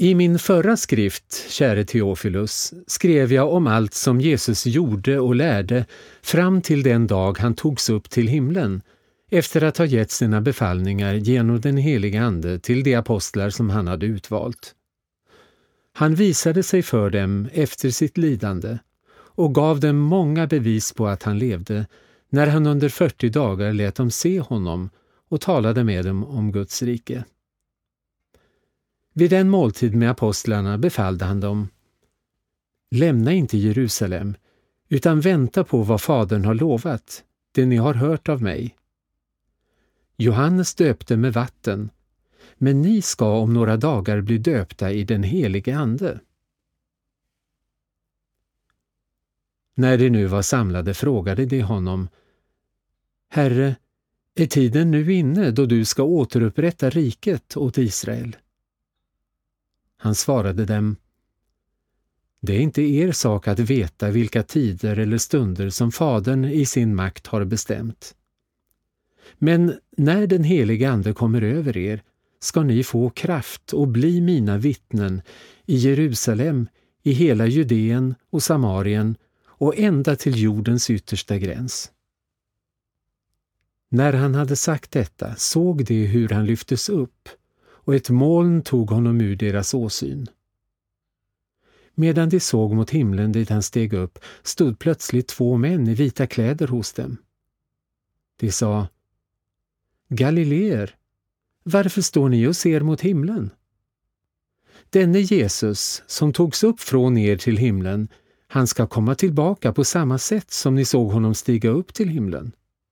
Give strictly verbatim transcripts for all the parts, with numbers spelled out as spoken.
I min förra skrift, käre Teofilus, skrev jag om allt som Jesus gjorde och lärde fram till den dag han togs upp till himlen, efter att ha gett sina befallningar genom den heliga ande till de apostlar som han hade utvalt. Han visade sig för dem efter sitt lidande och gav dem många bevis på att han levde, när han under fyrtio dagar lät dem se honom och talade med dem om Guds rike. Vid den måltid med apostlarna befallde han dem: lämna inte Jerusalem, utan vänta på vad Fadern har lovat, det ni har hört av mig. Johannes döpte med vatten, men ni ska om några dagar bli döpta i den helige ande. När de nu var samlade frågade de honom: Herre, är tiden nu inne då du ska återupprätta riket åt Israel? Han svarade dem: det är inte er sak att veta vilka tider eller stunder som Fadern i sin makt har bestämt. Men när den helige ande kommer över er ska ni få kraft och bli mina vittnen i Jerusalem, i hela Judeen och Samarien och ända till jordens yttersta gräns. När han hade sagt detta såg de hur han lyftes upp, och ett moln tog honom ur deras åsyn. Medan de såg mot himlen dit han steg upp, stod plötsligt två män i vita kläder hos dem. De sa: Galileer, varför står ni och ser mot himlen? Denne Jesus, som togs upp från er till himlen, han ska komma tillbaka på samma sätt som ni såg honom stiga upp till himlen.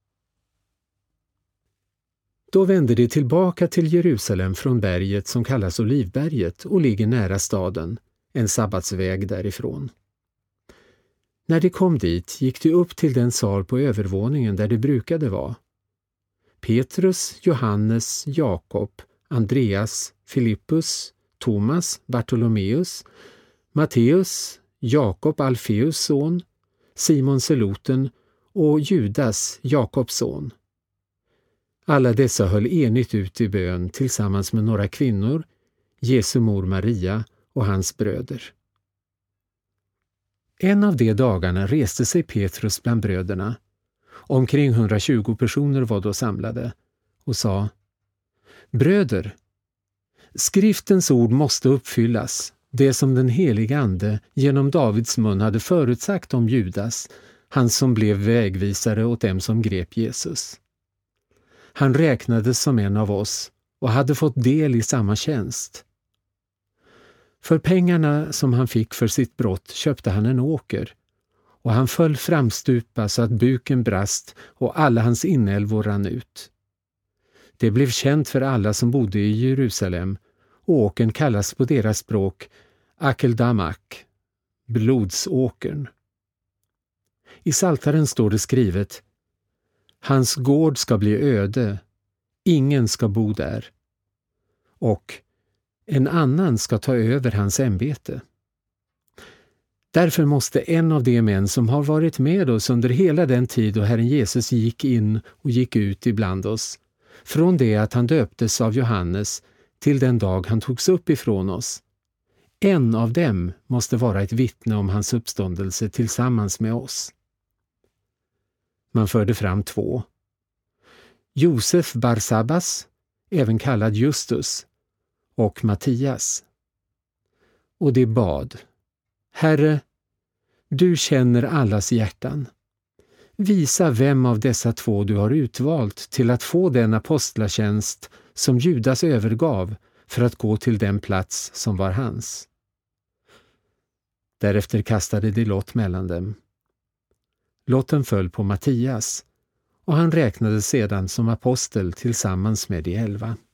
Då vände de tillbaka till Jerusalem från berget som kallas Olivberget och ligger nära staden, en sabbatsväg därifrån. När de kom dit gick de upp till den sal på övervåningen där de brukade vara. Petrus, Johannes, Jakob, Andreas, Filippus, Thomas, Bartolomeus, Matteus, Jakob Alfeus son, Simon Seloten och Judas, Jakobs son. Alla dessa höll enigt ut i bön tillsammans med några kvinnor, Jesu mor Maria och hans bröder. En av de dagarna reste sig Petrus bland bröderna, omkring hundratjugo personer var då samlade, och sa: Bröder, skriftens ord måste uppfyllas, det som den heliga ande genom Davids mun hade förutsagt om Judas, han som blev vägvisare åt dem som grep Jesus. Han räknades som en av oss och hade fått del i samma tjänst. För pengarna som han fick för sitt brott köpte han en åker, och han föll framstupa så att buken brast och alla hans inälvor rann ut. Det blev känt för alla som bodde i Jerusalem, och åkern kallas på deras språk Akeldamak, blodsåkern. I Psaltaren står det skrivet: Hans gård ska bli öde, ingen ska bo där. Och en annan ska ta över hans ämbete. Därför måste en av de män som har varit med oss under hela den tid då Herren Jesus gick in och gick ut ibland oss, från det att han döptes av Johannes till den dag han togs upp ifrån oss, en av dem måste vara ett vittne om hans uppståndelse tillsammans med oss. Man förde fram två. Josef Barsabbas, även kallad Justus, och Mattias. Och de bad: Herre, du känner allas hjärtan. Visa vem av dessa två du har utvalt till att få den apostlatjänst som Judas övergav för att gå till den plats som var hans. Därefter kastade de lott mellan dem. Lotten föll på Mattias, och han räknades sedan som apostel tillsammans med de elva.